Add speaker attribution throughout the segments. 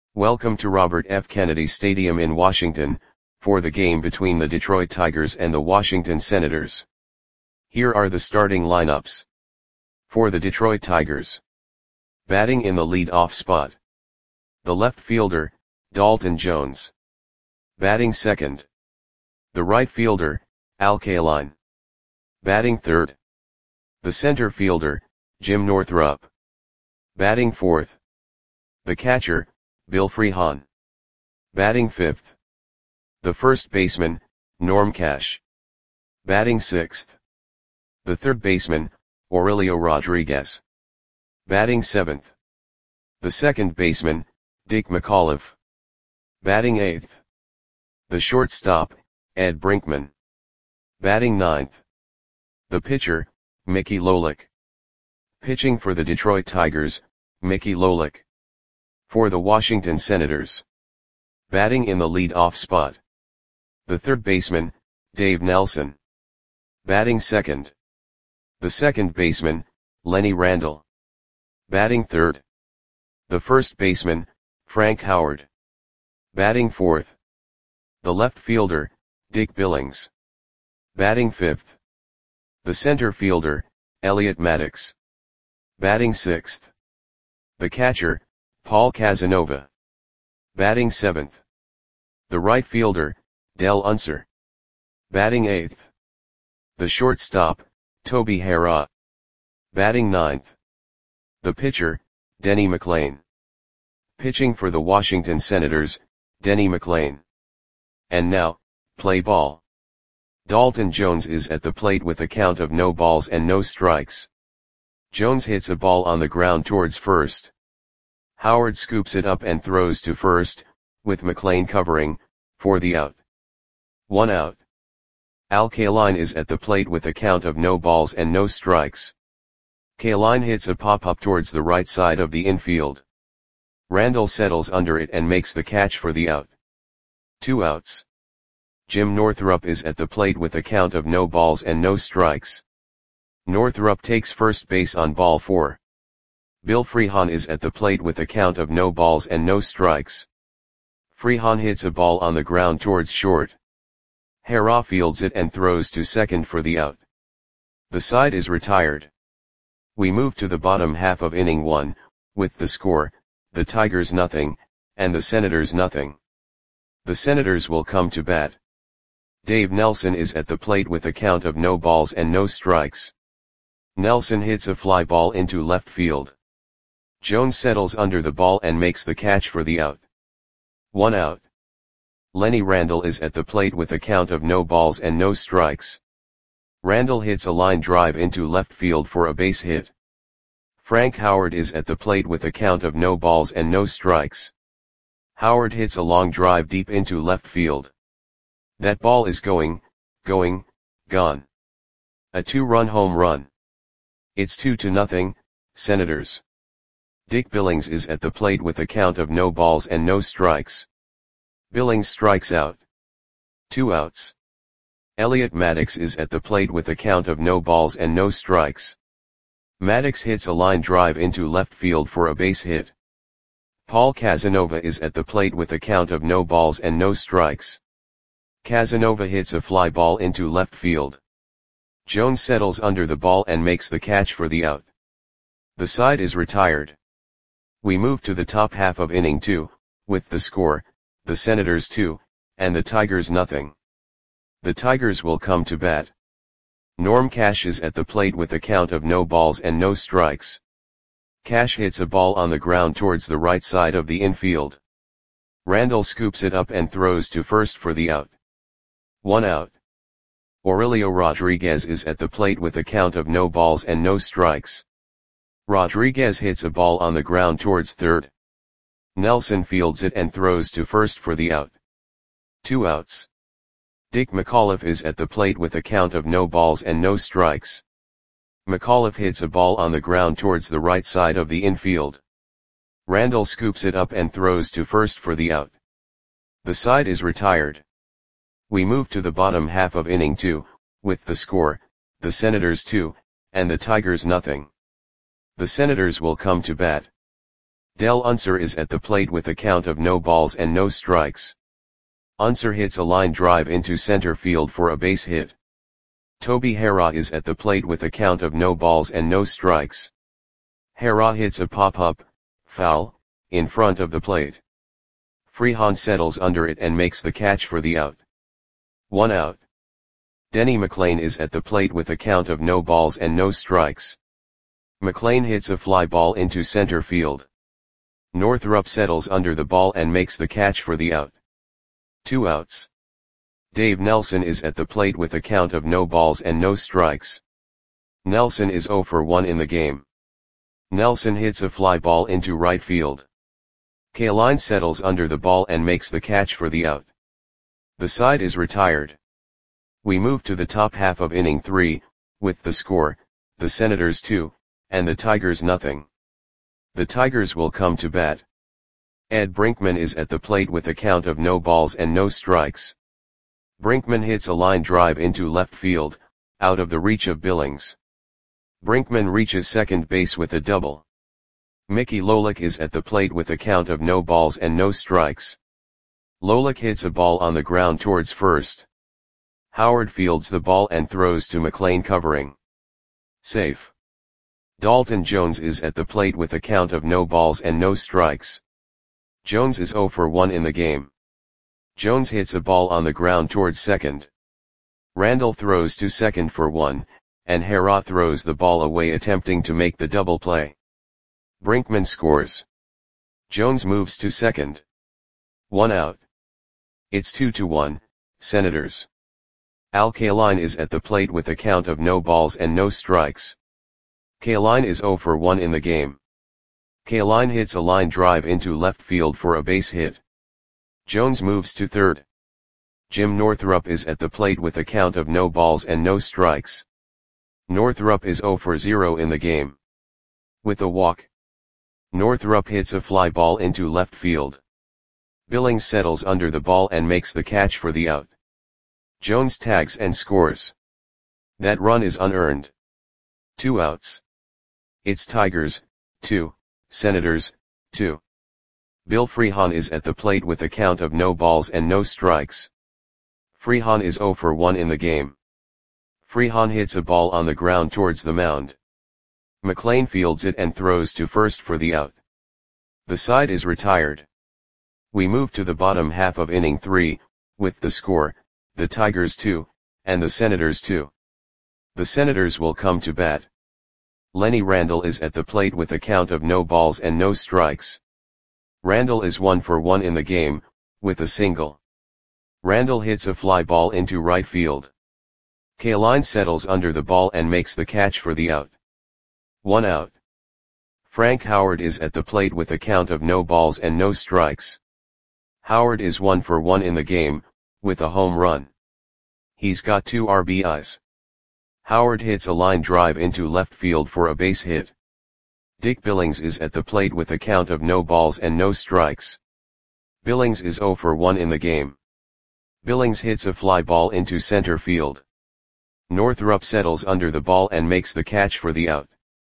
Speaker 1: Welcome to Robert F. Kennedy Stadium in Washington, for the game between the Detroit Tigers and the Washington Senators. Here are the starting lineups. For the Detroit Tigers. Batting in the lead-off spot. The left fielder, Dalton Jones. Batting second. The right fielder, Al Kaline. Batting third. The center fielder, Jim Northrup. Batting fourth. The catcher, Bill Freehan. Batting fifth. The first baseman, Norm Cash. Batting sixth. The third baseman, Aurelio Rodriguez. Batting seventh. The second baseman, Dick McAuliffe. Batting eighth. The shortstop, Ed Brinkman. Batting ninth. The pitcher, Mickey Lolich. Pitching for the Detroit Tigers, Mickey Lolich. For the Washington Senators. Batting in the lead-off spot. The third baseman, Dave Nelson. Batting second. The second baseman, Lenny Randle. Batting third. The first baseman, Frank Howard. Batting fourth. The left fielder, Dick Billings. Batting fifth. The center fielder, Elliot Maddox. Batting sixth. The catcher, Paul Casanova. Batting seventh. The right fielder, Del Unser. Batting eighth. The shortstop, Toby Harrah. Batting ninth. The pitcher, Denny McLain. Pitching for the Washington Senators, Denny McLain. And now, play ball. Dalton Jones is at the plate with a count of no balls and no strikes. Jones hits a ball on the ground towards first. Howard scoops it up and throws to first, with McLain covering, for the out. 1 out. Al Kaline is at the plate with a count of no balls and no strikes. Kaline hits a pop-up towards the right side of the infield. Randle settles under it and makes the catch for the out. 2 outs. Jim Northrup is at the plate with a count of no balls and no strikes. Northrup takes first base on ball 4. Bill Freehan is at the plate with a count of no balls and no strikes. Freehan hits a ball on the ground towards short. Harrah fields it and throws to second for the out. The side is retired. We move to the bottom half of inning 1, with the score, the Tigers nothing, and the Senators nothing. The Senators will come to bat. Dave Nelson is at the plate with a count of no balls and no strikes. Nelson hits a fly ball into left field. Jones settles under the ball and makes the catch for the out. 1 out. Lenny Randle is at the plate with a count of no balls and no strikes. Randle hits a line drive into left field for a base hit. Frank Howard is at the plate with a count of no balls and no strikes. Howard hits a long drive deep into left field. That ball is gone. A 2-run home run. It's 2-0, Senators. Dick Billings is at the plate with a count of no balls and no strikes. Billings strikes out. 2 outs. Elliot Maddox is at the plate with a count of no balls and no strikes. Maddox hits a line drive into left field for a base hit. Paul Casanova is at the plate with a count of no balls and no strikes. Casanova hits a fly ball into left field. Jones settles under the ball and makes the catch for the out. The side is retired. We move to the top half of inning 2, with the score, the Senators 2, and the Tigers nothing. The Tigers will come to bat. Norm Cash is at the plate with a count of no balls and no strikes. Cash hits a ball on the ground towards the right side of the infield. Randle scoops it up and throws to first for the out. 1 out. Aurelio Rodriguez is at the plate with a count of no balls and no strikes. Rodriguez hits a ball on the ground towards third. Nelson fields it and throws to first for the out. 2 outs. Dick McAuliffe is at the plate with a count of no balls and no strikes. McAuliffe hits a ball on the ground towards the right side of the infield. Randle scoops it up and throws to first for the out. The side is retired. We move to the bottom half of inning 2, with the score, the Senators 2, and the Tigers nothing. The Senators will come to bat. Del Unser is at the plate with a count of no balls and no strikes. Unser hits a line drive into center field for a base hit. Toby Harrah is at the plate with a count of no balls and no strikes. Harrah hits a pop-up, foul, in front of the plate. Freehan settles under it and makes the catch for the out. 1 out. Denny McLain is at the plate with a count of no balls and no strikes. McLain hits a fly ball into center field. Northrup settles under the ball and makes the catch for the out. 2 outs. Dave Nelson is at the plate with a count of no balls and no strikes. Nelson is 0 for 1 in the game. Nelson hits a fly ball into right field. Kaline settles under the ball and makes the catch for the out. The side is retired. We move to the top half of inning 3, with the score, the Senators 2, and the Tigers nothing. The Tigers will come to bat. Ed Brinkman is at the plate with a count of no balls and no strikes. Brinkman hits a line drive into left field, out of the reach of Billings. Brinkman reaches second base with a double. Mickey Lolich is at the plate with a count of no balls and no strikes. Lolich hits a ball on the ground towards first. Howard fields the ball and throws to McLain covering. Safe. Dalton Jones is at the plate with a count of no balls and no strikes. Jones is 0 for 1 in the game. Jones hits a ball on the ground towards second. Randall throws to second for 1, and Harrah throws the ball away attempting to make the double play. Brinkman scores. Jones moves to second. 1 out. It's 2-1, Senators. Al Kaline is at the plate with a count of no balls and no strikes. Kaline is 0 for 1 in the game. Kaline hits a line drive into left field for a base hit. Jones moves to third. Jim Northrup is at the plate with a count of no balls and no strikes. Northrup is 0 for 0 in the game. With a walk, Northrup hits a fly ball into left field. Billings settles under the ball and makes the catch for the out. Jones tags and scores. That run is unearned. 2 outs. It's Tigers, 2, Senators, 2. Bill Freehan is at the plate with a count of no balls and no strikes. Freehan is 0 for 1 in the game. Freehan hits a ball on the ground towards the mound. McLain fields it and throws to first for the out. The side is retired. We move to the bottom half of inning 3, with the score, the Tigers 2, and the Senators 2. The Senators will come to bat. Lenny Randall is at the plate with a count of no balls and no strikes. Randall is 1 for 1 in the game, with a single. Randall hits a fly ball into right field. Kaline settles under the ball and makes the catch for the out. 1 out. Frank Howard is at the plate with a count of no balls and no strikes. Howard is 1 for 1 in the game, with a home run. He's got 2 RBIs. Howard hits a line drive into left field for a base hit. Dick Billings is at the plate with a count of no balls and no strikes. Billings is 0 for 1 in the game. Billings hits a fly ball into center field. Northrup settles under the ball and makes the catch for the out.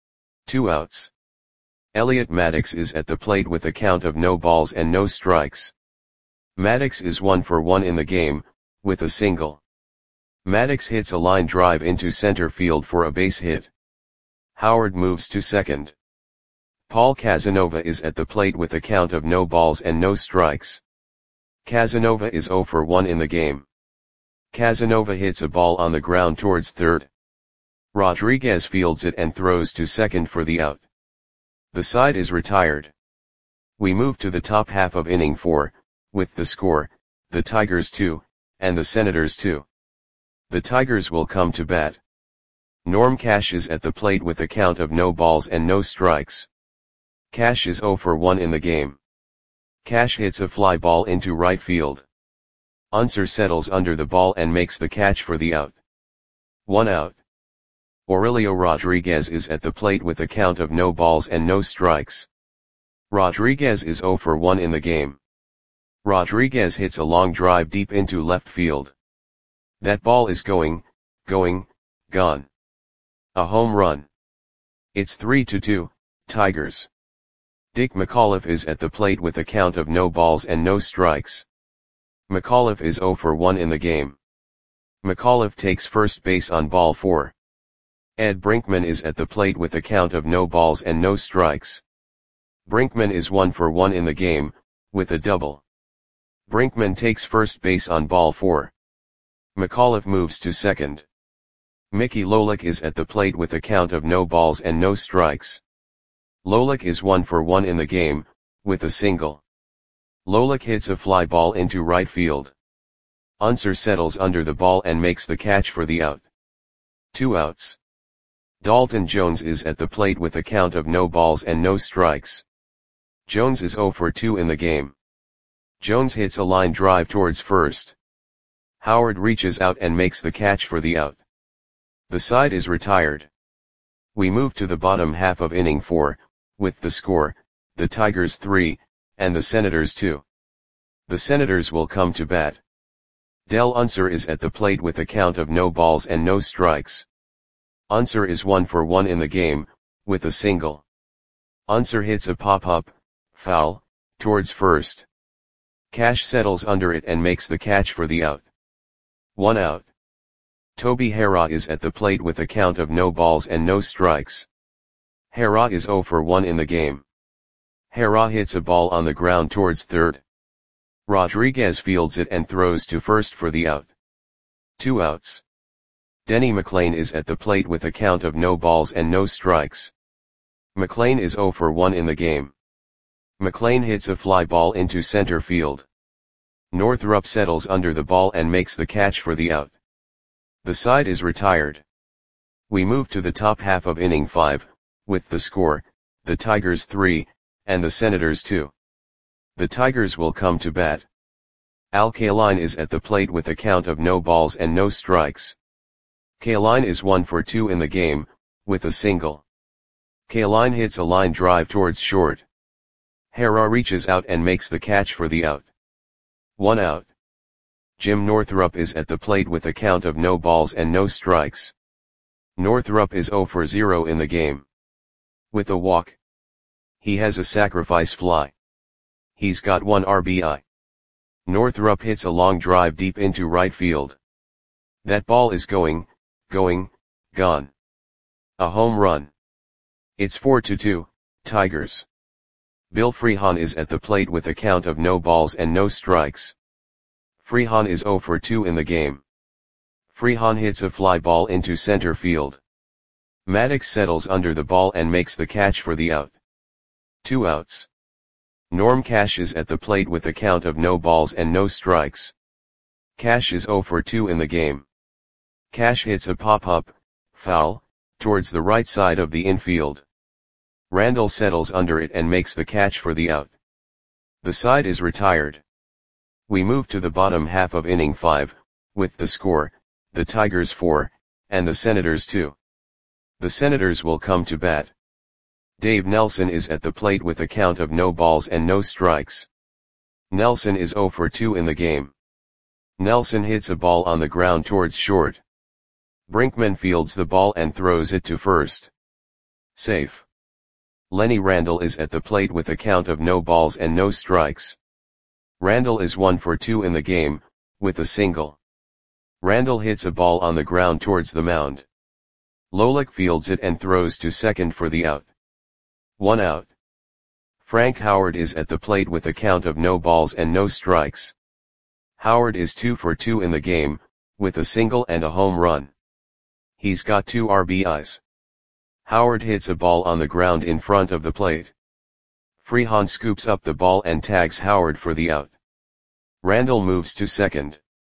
Speaker 1: 2 outs. Elliot Maddox is at the plate with a count of no balls and no strikes. Maddox is 1 for 1 in the game, with a single. Maddox hits a line drive into center field for a base hit. Howard moves to second. Paul Casanova is at the plate with a count of no balls and no strikes. Casanova is 0 for 1 in the game. Casanova hits a ball on the ground towards third. Rodriguez fields it and throws to second for the out. The side is retired. We move to the top half of inning 4, with the score, the Tigers 2, and the Senators 2. The Tigers will come to bat. Norm Cash is at the plate with a count of no balls and no strikes. Cash is 0 for 1 in the game. Cash hits a fly ball into right field. Unser settles under the ball and makes the catch for the out. 1 out. Aurelio Rodriguez is at the plate with a count of no balls and no strikes. Rodriguez is 0 for 1 in the game. Rodriguez hits a long drive deep into left field. That ball is going, gone. A home run. It's 3-2, Tigers. Dick McAuliffe is at the plate with a count of no balls and no strikes. McAuliffe is 0 for 1 in the game. McAuliffe takes first base on ball 4. Ed Brinkman is at the plate with a count of no balls and no strikes. Brinkman is 1 for 1 in the game, with a double. Brinkman takes first base on ball 4. McAuliffe moves to second. Mickey Lolich is at the plate with a count of no balls and no strikes. Lolich is 1 for 1 in the game, with a single. Lolich hits a fly ball into right field. Unser settles under the ball and makes the catch for the out. 2 outs. Dalton Jones is at the plate with a count of no balls and no strikes. Jones is 0 for 2 in the game. Jones hits a line drive towards first. Howard reaches out and makes the catch for the out. The side is retired. We move to the bottom half of inning 4, with the score, the Tigers 3, and the Senators 2. The Senators will come to bat. Del Unser is at the plate with a count of no balls and no strikes. Unser is 1 for 1 in the game, with a single. Unser hits a pop-up, foul, towards first. Cash settles under it and makes the catch for the out. 1 out. Toby Harrah is at the plate with a count of no balls and no strikes. Harrah is 0 for 1 in the game. Harrah hits a ball on the ground towards third. Rodriguez fields it and throws to first for the out. 2 outs. Denny McLain is at the plate with a count of no balls and no strikes. McLain is 0 for 1 in the game. McLain hits a fly ball into center field. Northrup settles under the ball and makes the catch for the out. The side is retired. We move to the top half of inning 5, with the score, the Tigers 3, and the Senators 2. The Tigers will come to bat. Al Kaline is at the plate with a count of no balls and no strikes. Kaline is 1 for 2 in the game, with a single. Kaline hits a line drive towards short. Harrah reaches out and makes the catch for the out. 1 out. Jim Northrup is at the plate with a count of no balls and no strikes. Northrup is 0 for 0 in the game. With a walk. He has a sacrifice fly. He's got 1 RBI. Northrup hits a long drive deep into right field. That ball is gone. A home run. It's 4-2, Tigers. Bill Freehan is at the plate with a count of no balls and no strikes. Freehan is 0 for 2 in the game. Freehan hits a fly ball into center field. Maddox settles under the ball and makes the catch for the out. 2 outs. Norm Cash is at the plate with a count of no balls and no strikes. Cash is 0 for 2 in the game. Cash hits a pop-up, foul, towards the right side of the infield. Randall settles under it and makes the catch for the out. The side is retired. We move to the bottom half of inning 5, with the score, the Tigers 4, and the Senators 2. The Senators will come to bat. Dave Nelson is at the plate with a count of no balls and no strikes. Nelson is 0 for 2 in the game. Nelson hits a ball on the ground towards short. Brinkman fields the ball and throws it to first. Safe. Lenny Randall is at the plate with a count of no balls and no strikes. Randall is 1 for 2 in the game, with a single. Randall hits a ball on the ground towards the mound. Lolich fields it and throws to second for the out. 1 out. Frank Howard is at the plate with a count of no balls and no strikes. Howard is 2 for 2 in the game, with a single and a home run. He's got 2 RBIs. Howard hits a ball on the ground in front of the plate. Freehan scoops up the ball and tags Howard for the out. Randall moves to second.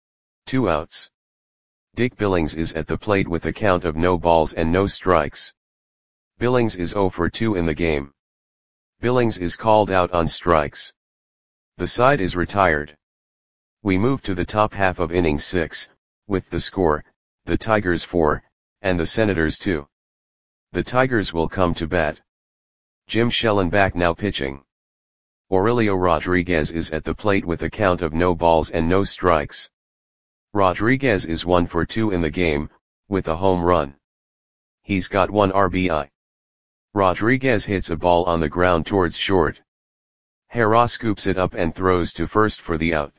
Speaker 1: 2 outs. Dick Billings is at the plate with a count of no balls and no strikes. Billings is 0 for 2 in the game. Billings is called out on strikes. The side is retired. We move to the top half of inning 6, with the score, the Tigers 4, and the Senators 2. The Tigers will come to bat. Jim Schellenbach now pitching. Aurelio Rodriguez is at the plate with a count of no balls and no strikes. Rodriguez is 1 for 2 in the game, with a home run. He's got 1 RBI. Rodriguez hits a ball on the ground towards short. Herrera scoops it up and throws to first for the out.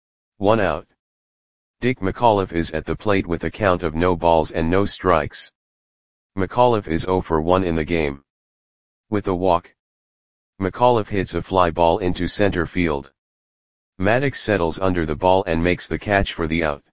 Speaker 1: 1 out. Dick McAuliffe is at the plate with a count of no balls and no strikes. McAuliffe is 0 for 1 in the game. With a walk, McAuliffe hits a fly ball into center field. Maddux settles under the ball and makes the catch for the out.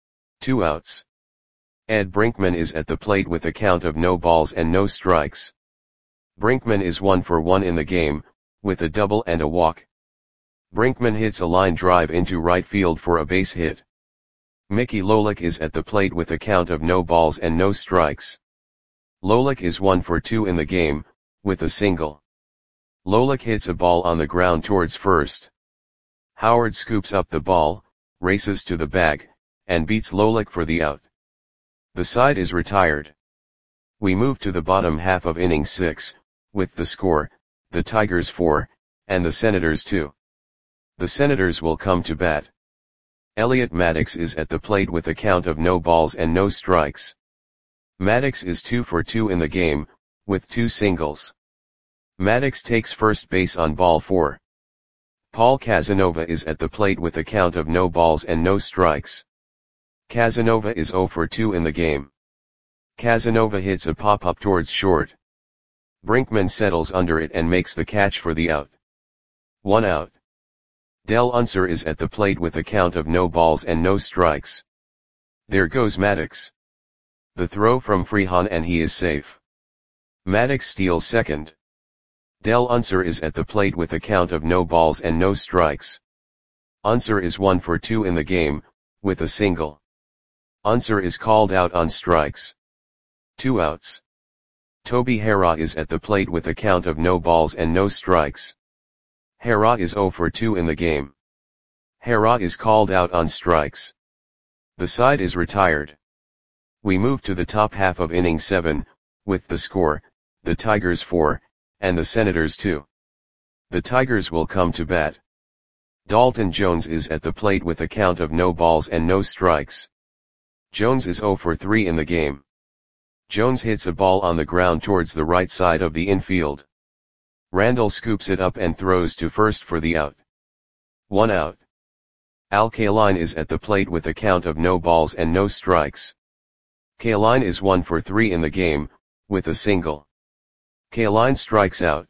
Speaker 1: 2 outs. Ed Brinkman is at the plate with a count of no balls and no strikes. Brinkman is 1 for 1 in the game, with a double and a walk. Brinkman hits a line drive into right field for a base hit. Mickey Lolich is at the plate with a count of no balls and no strikes. Lolich is 1 for 2 in the game, with a single. Lolich hits a ball on the ground towards first. Howard scoops up the ball, races to the bag, and beats Lolich for the out. The side is retired. We move to the bottom half of inning 6, with the score, the Tigers 4, and the Senators 2. The Senators will come to bat. Elliot Maddux is at the plate with a count of no balls and no strikes. Maddux is 2 for 2 in the game, with 2 singles. Maddux takes first base on ball 4. Paul Casanova is at the plate with a count of no balls and no strikes. Casanova is 0 for 2 in the game. Casanova hits a pop-up towards short. Brinkman settles under it and makes the catch for the out. 1 out. Del Unser is at the plate with a count of no balls and no strikes. There goes Maddux. The throw from Freehan and he is safe. Maddux steals second. Del Unser is at the plate with a count of no balls and no strikes. Unser is 1 for 2 in the game, with a single. Unser is called out on strikes. 2 outs. Toby Herrera is at the plate with a count of no balls and no strikes. Herrera is 0 for 2 in the game. Herrera is called out on strikes. The side is retired. We move to the top half of inning 7, with the score, the Tigers 4, and the Senators 2. The Tigers will come to bat. Dalton Jones is at the plate with a count of no balls and no strikes. Jones is 0 for 3 in the game. Jones hits a ball on the ground towards the right side of the infield. Randall scoops it up and throws to first for the out. 1 out. Al Kaline is at the plate with a count of no balls and no strikes. Kaline is 1 for 3 in the game, with a single. Kaline strikes out.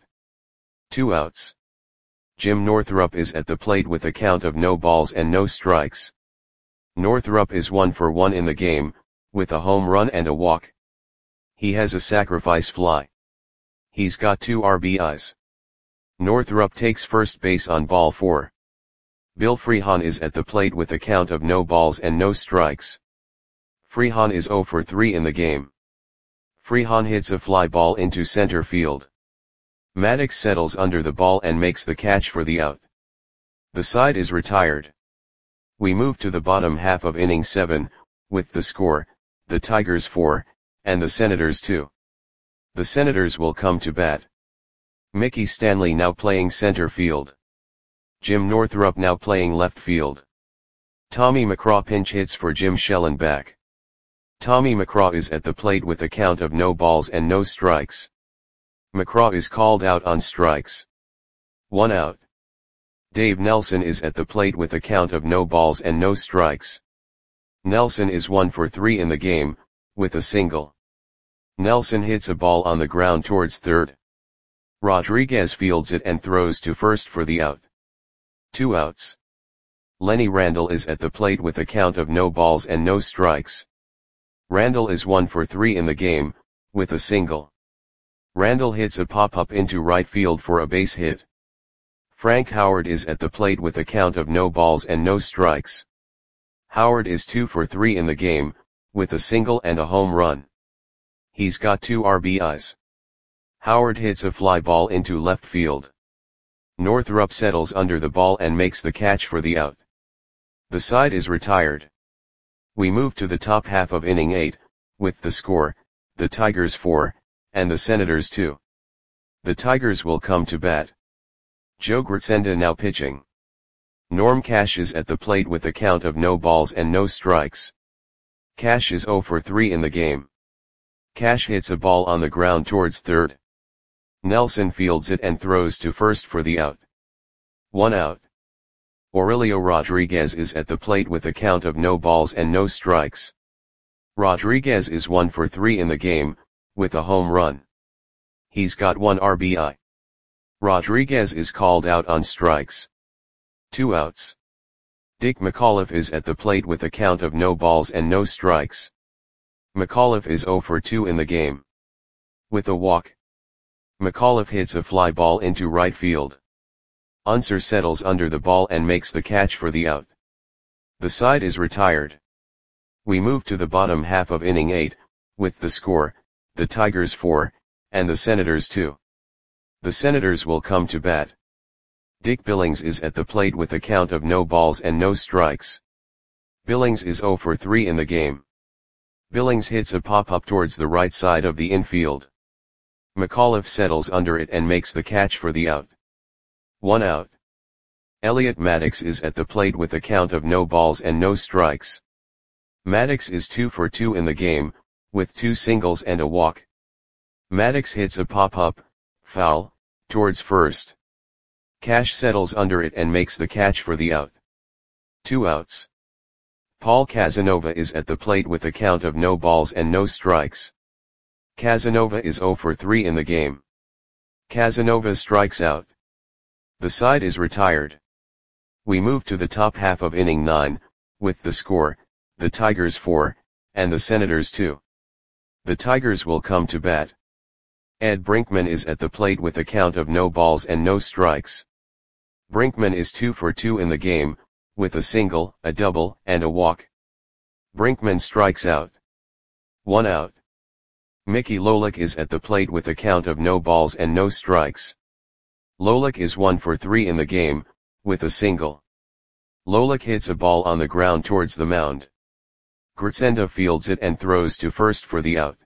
Speaker 1: 2 outs. Jim Northrup is at the plate with a count of no balls and no strikes. Northrup is 1 for 1 in the game, with a home run and a walk. He has a sacrifice fly. He's got 2 RBIs. Northrup takes first base on ball 4. Bill Freehan is at the plate with a count of no balls and no strikes. Freehan is 0 for 3 in the game. Freehan hits a fly ball into center field. Maddux settles under the ball and makes the catch for the out. The side is retired. We move to the bottom half of inning 7, with the score, the Tigers 4, and the Senators 2. The Senators will come to bat. Mickey Stanley now playing center field. Jim Northrup now playing left field. Tommy McCraw pinch hits for Jim Schellenbach. Tommy McCraw is at the plate with a count of no balls and no strikes. McCraw is called out on strikes. 1 out. Dave Nelson is at the plate with a count of no balls and no strikes. Nelson is 1 for 3 in the game, with a single. Nelson hits a ball on the ground towards third. Rodriguez fields it and throws to first for the out. 2 outs. Lenny Randall is at the plate with a count of no balls and no strikes. Randall is 1 for 3 in the game, with a single. Randall hits a pop-up into right field for a base hit. Frank Howard is at the plate with a count of no balls and no strikes. Howard is 2 for 3 in the game, with a single and a home run. He's got 2 RBIs. Howard hits a fly ball into left field. Northrup settles under the ball and makes the catch for the out. The side is retired. We move to the top half of inning 8, with the score, the Tigers 4, and the Senators 2. The Tigers will come to bat. Joe Gritsenda now pitching. Norm Cash is at the plate with a count of no balls and no strikes. Cash is 0 for 3 in the game. Cash hits a ball on the ground towards third. Nelson fields it and throws to first for the out. 1 out. Aurelio Rodriguez is at the plate with a count of no balls and no strikes. Rodriguez is 1 for 3 in the game, with a home run. He's got 1 RBI. Rodriguez is called out on strikes. 2 outs. Dick McAuliffe is at the plate with a count of no balls and no strikes. McAuliffe is 0 for 2 in the game. With a walk. McAuliffe hits a fly ball into right field. Unser settles under the ball and makes the catch for the out. The side is retired. We move to the bottom half of inning 8, with the score, the Tigers 4, and the Senators 2. The Senators will come to bat. Dick Billings is at the plate with a count of no balls and no strikes. Billings is 0 for 3 in the game. Billings hits a pop-up towards the right side of the infield. McAuliffe settles under it and makes the catch for the out. 1 out. Elliot Maddox is at the plate with a count of no balls and no strikes. Maddox is 2 for 2 in the game, with 2 singles and a walk. Maddox hits a pop-up, foul, towards first. Cash settles under it and makes the catch for the out. 2 outs. Paul Casanova is at the plate with a count of no balls and no strikes. Casanova is 0 for 3 in the game. Casanova strikes out. The side is retired. We move to the top half of inning 9, with the score, the Tigers 4, and the Senators 2. The Tigers will come to bat. Ed Brinkman is at the plate with a count of no balls and no strikes. Brinkman is 2 for 2 in the game, with a single, a double, and a walk. Brinkman strikes out. 1 out. Mickey Lolich is at the plate with a count of no balls and no strikes. Lolich is 1 for 3 in the game, with a single. Lolich hits a ball on the ground towards the mound. Gritsenda fields it and throws to first for the out.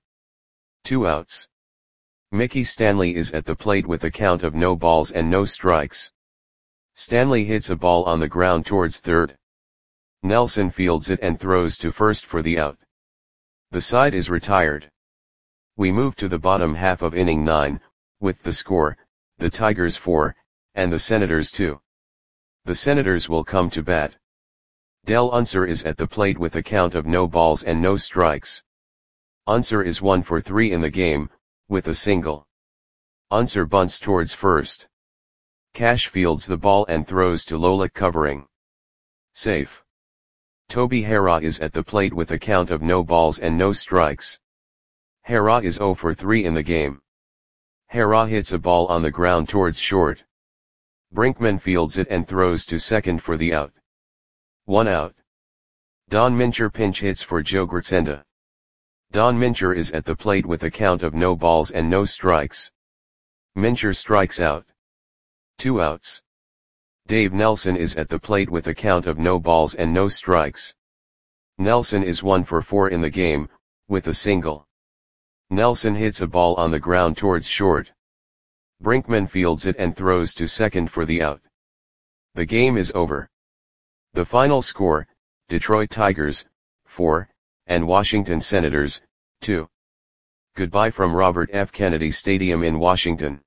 Speaker 1: 2 outs. Mickey Stanley is at the plate with a count of no balls and no strikes. Stanley hits a ball on the ground towards third. Nelson fields it and throws to first for the out. The side is retired. We move to the bottom half of inning 9, with the score, the Tigers 4, and the Senators 2. The Senators will come to bat. Del Unser is at the plate with a count of no balls and no strikes. Unser is 1 for 3 in the game, with a single. Unser bunts towards first. Cash fields the ball and throws to Lolich covering. Safe. Toby Harrah is at the plate with a count of no balls and no strikes. Harrah is 0 for 3 in the game. Harrah hits a ball on the ground towards short. Brinkman fields it and throws to second for the out. 1 out. Don Mincher pinch hits for Joe Gritsenda. Don Mincher is at the plate with a count of no balls and no strikes. Mincher strikes out. 2 outs. Dave Nelson is at the plate with a count of no balls and no strikes. Nelson is 1 for 4 in the game, with a single. Nelson hits a ball on the ground towards short. Brinkman fields it and throws to second for the out. The game is over. The final score, Detroit Tigers, 4, and Washington Senators, 2. Goodbye from Robert F. Kennedy Stadium in Washington.